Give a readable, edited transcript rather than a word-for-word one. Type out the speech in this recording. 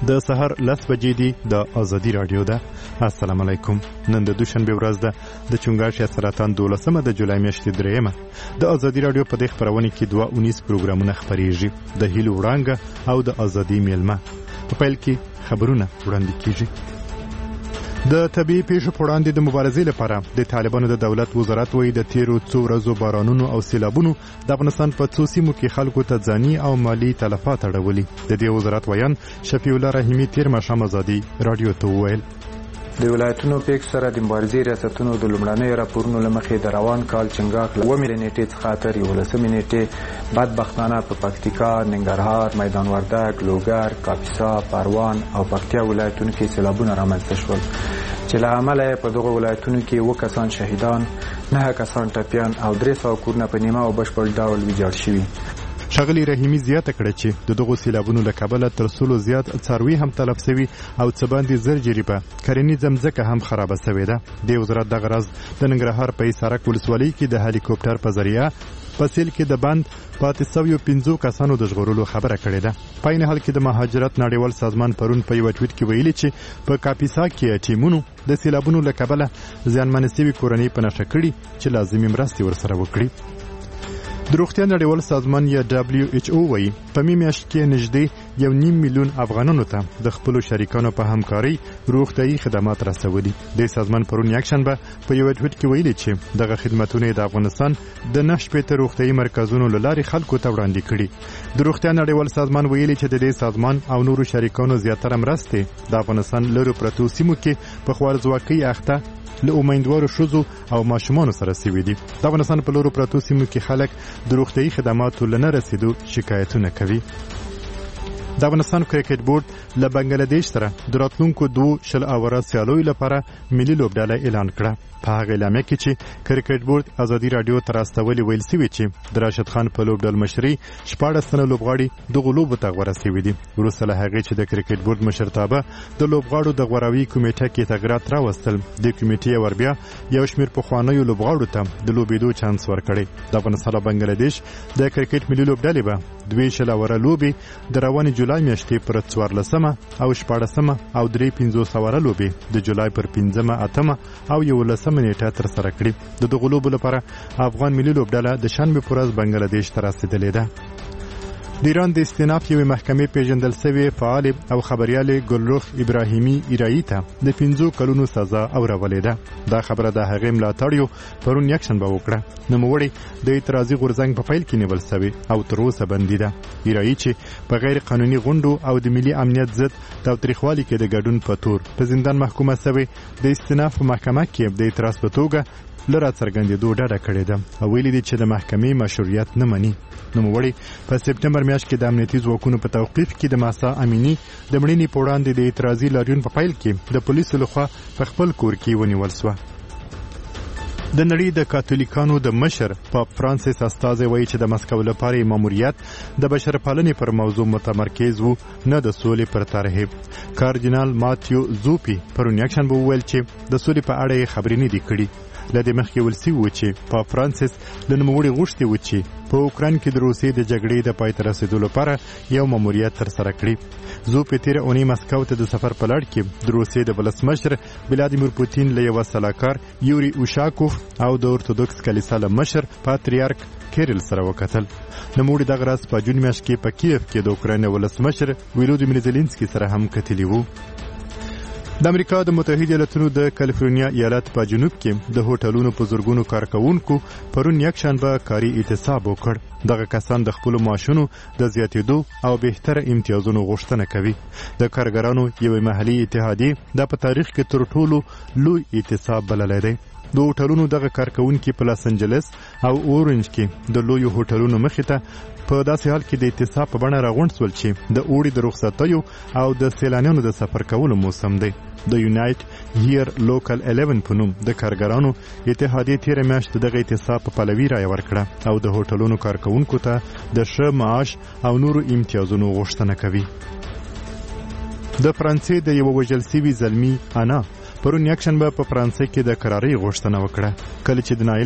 د سحر 10 بجې دي د ازادي رادیو ده. السلام علیکم. نن د دوشنبه ورځ ده د چونګاش سرطان 12 د جولای میاشتې 3 د ازادي رادیو په دې خبرونه کې 219 پروګرامونه خبريږي. د هیلو وړانګه او د ازادي میلمه په پیل کې خبرونه وړاندې کیږي. د طبي پیښو په وړاندې د مبارزې لپاره د طالبانو د دولت وزارت وایي د تیرو څو ورځو بارانونو او سیلابونو د افغانستان په څو سیمو کې خلکو ته ځاني او مالی تلفات اړولي. د دې وزارت ویان شفیع الله رحیمي تیر ماښام ازادي رادیو ته وویل د ولایتونو پیښ سره د مبارزې ریاستونو د لومړنیو راپورونو له مخې د روان کال چنګاښ له 9 نیټې څخه تر 11 نیټې بدبختانه په پکتیکا، ننګرهار، میدان وردګ، لوګر، کاپیسا، پروان او پکتیا ولایتونو کې سیلابونه رامنځته شول چې له امله په دغه ولایتونو کې 2 کسان شهیدان، 9 کسان ټپیان او 300 کورونه په نیمه او بشپړ ډول ویجاړ شوي. ښاغلي رحیمي زیاته کړه چې د دغو سیلابونو له کبله تر څلو زیات څاروي هم تلف شوي او څه باندې زر جریبه کرنیزه مځکه هم خرابه شوې ده. د وزارت دغه راز د ننګرهار په سرک ولسوالۍ کې د هلیکوپټر په ذریعه په سیل کې د بند پاتې شویو 15 کسانو د ژغورلو خبره کړې ده. په عین حال کې د مهاجرت نړیوال سازمان پرون په یو ټویټ کې ویلي چې په کاپیسا کې ټیمونو د سیلابونو له کبله زیانمنې شوي کورنۍ په نښه کړي چې لازمي مرستې ورسره وکړي. د روغتیا نړیوال سازمان یا WHO وایي په می میاشت کې نږدې 1.5 میلیون افغانانو ته د خپل شریکانو په همکاري روغتیايي خدمات رسولي. د سازمان پرون یکشنبه په یو ټویټ کې ویلي چې دغه خدماتونه د افغانستان د 9 روغتیايي مرکزونو له لارې خلکو ته وړاندې کړي. د روغتیا نړیوال سازمان ویلي چې د دې سازمان او نورو شریکانو زیاتره مرستې د افغانستان لرو پرتو سیمو کې په خوارځواکۍ اخته له امیدوارو ښځو او ماشومانو سره سوي دي. د افغانستان په لورو پرتو سیمو کې خلک د روغتیايي خدماتو له نه رسیدو شکایتونه کوي. د افغانستان کرکټ بورډ له بنگلاديش سره د راتلونکو 2 شل اوره سیالیو لپاره ملي لوبډله اعلان کړه. په هغه اعلامیه کې چې کرکټ بورډ ازادي رادیو ته راستولي ویل شوي چې د راشد خان په لوبډل مشري 14 تنه لوبغاړي دغه لوبو ته غوره شوي دي. وروسته له هغې چې د کرکټ بورډ مشرتابه د لوبغاړو د غوراوي کمیټه کې تغیرات راوستل، د کمیټې وربیا یو شمېر پخوانیو لوبغاړو ته د لوبېدو چانس ورکړی. د افغانستان او بنگلاديش د کرکټ ملي لوبډلې به 2 شل اوره لوبې د روانې جولای میاشتې پر 14 او 14 او 3 اوره لوبې د جولای پر 15 8 او 11 نیټه تر سره کړي. د دغه لوبو لپاره افغان ملي لوبډله د شنبه پر ورځ بنگلاديش ته رسیدلې ده. د ایران د استیناف یوې محکمې پیژندل شوی فعال او خبريال ګلرخ ابراهیمي ایرایی ته د 15 کلونو سزا اورولې ده. دا خبره د هغې ملاتړیو پرون یکشنبه وکړه. نوموړی د اعتراضي غورځنګ په پیل کې نیول شوی او تر اوسه بندي ده. ایرایی چې په غیر قانوني غونډو او د ملي امنیت ضد تاوتریخوالي کې د ګډون په تور په زندان محکومه شوی د استیناف په محکمه کې د اعتراض په توګه لره څرګندېدو ډډه کړې ده او ویلي دي چې د محکمې مشروعیت نه مني. نوموړی په سپټمبر میاشت کې د امنیتي ځواکونو په توقیف کې د ماسا امینی د مړینې په وړاندې د اعتراضي لاریون په پیل کې د پولیسو لخوا په خپل کور کې ونیول شوه. د نړۍ د کاتولیکانو د مشر پاپ فرانسیس استازی وایي چې د مسکو لپاره ماموریت د بشرپالنې پر موضوع متمرکز وو، نه د سولې پر ترهیب. کاردینال ماتیو زوپی پرون یکشنبه وویل چې د سولې په اړه یې خبرې نه دي کړي. له دې مخکې ویل شوي و چې پاپ فرانسیس له نوموړي غوښتي و چې په اوکراین کې د روسیې د جګړې د پای ته رسېدو لپاره یو ماموریت ترسره کړي. زوپی تېره اونۍ مسکو ته د سفر په لړ کې د روسیې د ولسمشر ولادیمیر پوتین له یوه سلاکار یوري اوشاکوف او د اورتودوکس کلیسا له مشر پاتریارک کیرل سره وکتل. نوموړي دغه راز په جون میاشت کې په کیف کې د اوکراین ولسمشر ولودیمیر زيلنسکي سره هم کتلي وو. د امریکا د متحده ایالاتونو د کالیفورنیا ایالت په جنوب کې د هوټلونو په زرګونو کارکوونکو پرون یکشنبه کاري اعتصاب وکړ. دغه کسان د خپل معاشونو د زیاتېدو او بهتره امتیازونو غوښتنه کوي. د کارګرانو یوې محلي اتحادیې دا په تاریخ کې تر ټولو لوی اعتصاب بللی دی. د هوټلونو دغه کارکوونکي په لاس انجلس او اورنج کې د لویو هوټلونو مخې ته په داسې حال کې د اعتصاب په بڼه راغونډ شول چې د اوړي د رخصتیو او د سیلانیانو د سفر کولو موسم دی. د یونایټ هیر لوکل 11 په نوم د کارګرانو اتحادیې تېره میاشت دغه اعتصاب په پلوي رایه ورکړه او د هوټلونو کارکوونکو ته د ښه معاش او نورو امتیازونو غوښتنه کوي. د فرانسې د یو وژل شوي زلمي انا پرون یکشنبه په فرانسې کې د قرارۍ غوښتنه وکړه کله چې د